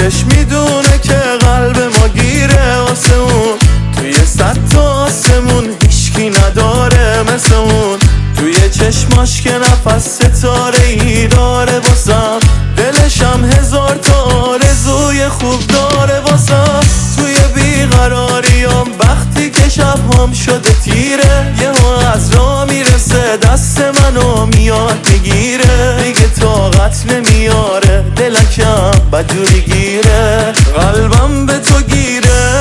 خودش میدونه که قلب ما گیره واسه اون، توی 100 تا آسمون هیچکی نداره مثل اون، توی چشماش که نفس ستاره ای داره واسم، دلشم 1000 تا آرزوی خوب داره واسم. توی بیقراریام وقتی که شبام شده تیره، یهو از راه میرسه دست منو میاد میگیره، دیگه طاقت نمیاره دلکم بدجوری گیره، قلبم به تو گیره.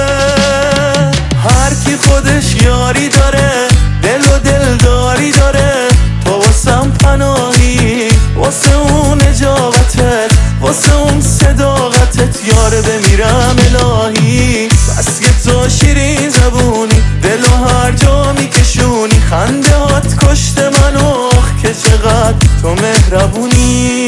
هر کی خودش یاری داره، دل و دلداری داره، تو واسم پناهی، واسه اون اجابتت، واسه اون صداقتت یاره بمیرم الهی. بس که تو شیرین زبونی، دل و هر جا میکشونی، خنده هات کشت منو، که چقدر تو مهربونی.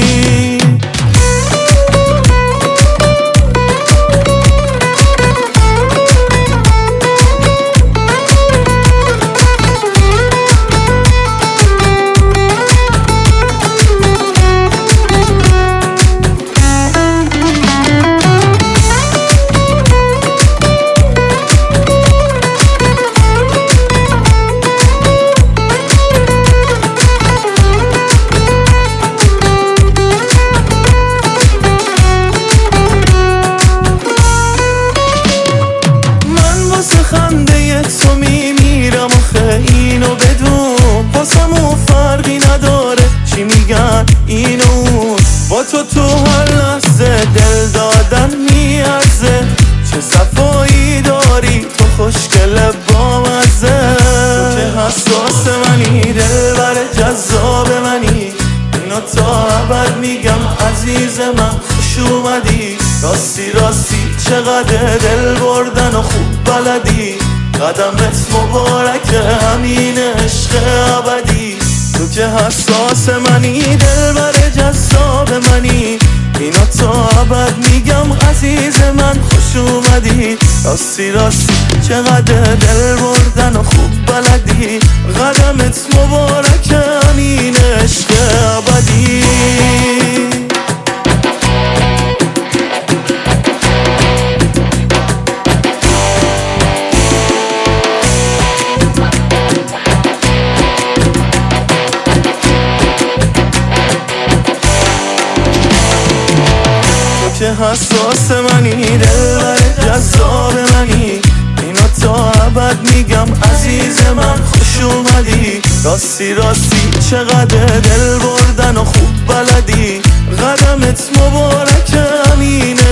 خنده تو میمیرم آخه اینو بدون، واسمون فرقی نداره چی میگن این و اون، با تو هر لحظه دل دادن میارزه، چه صفایی داری تو خوشگل بامزه، تو که حساس منی دلبر جذاب منی، اینو تا ابد میگم عزیز من خوش اومدی، راستی راستی چقدر دل بردن و خوب بلدی، قدمت مبارکه همین عشق ابدی، تو که حساس منی دلبر جذاب منی، اینا تا ابد میگم عزیز من خوش اومدی، راستی راستی چقدر دل بردن و خوب بلدی، قدمت مبارکه همین عشق ابدی. که حساس منی دلبر جذاب منی، اینا تا ابد میگم عزیز من خوش اومدی، راستی راستی چقدر دل بردن و خوب بلدی، قدمت مبارکه همین